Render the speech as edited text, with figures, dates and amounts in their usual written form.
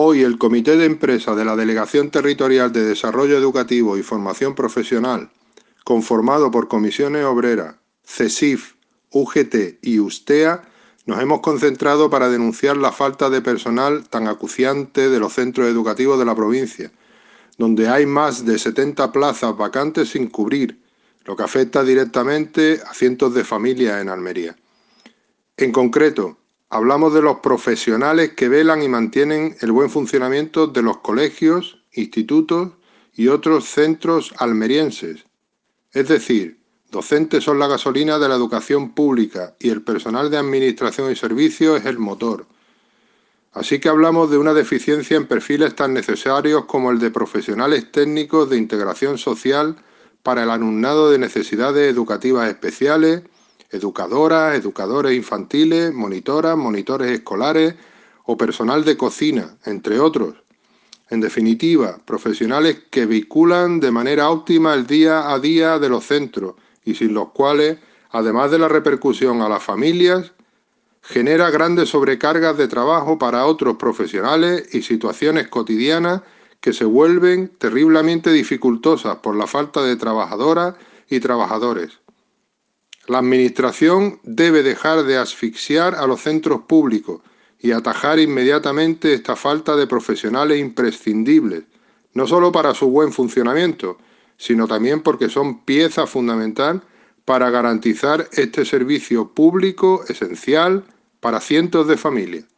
Hoy el Comité de Empresa de la Delegación Territorial de Desarrollo Educativo y Formación Profesional, conformado por Comisiones Obreras, CESIF, UGT y USTEA, nos hemos concentrado para denunciar la falta de personal tan acuciante de los centros educativos de la provincia, donde hay más de 70 plazas vacantes sin cubrir, lo que afecta directamente a cientos de familias en Almería. En concreto, hablamos de los profesionales que velan y mantienen el buen funcionamiento de los colegios, institutos y otros centros almerienses. Es decir, docentes son la gasolina de la educación pública y el personal de administración y servicios es el motor. Así que hablamos de una deficiencia en perfiles tan necesarios como el de profesionales técnicos de integración social para el alumnado de necesidades educativas especiales, educadoras, educadores infantiles, monitoras, monitores escolares o personal de cocina, entre otros. En definitiva, profesionales que vinculan de manera óptima el día a día de los centros y sin los cuales, además de la repercusión a las familias, genera grandes sobrecargas de trabajo para otros profesionales y situaciones cotidianas que se vuelven terriblemente dificultosas por la falta de trabajadoras y trabajadores. La Administración debe dejar de asfixiar a los centros públicos y atajar inmediatamente esta falta de profesionales imprescindibles, no solo para su buen funcionamiento, sino también porque son pieza fundamental para garantizar este servicio público esencial para cientos de familias.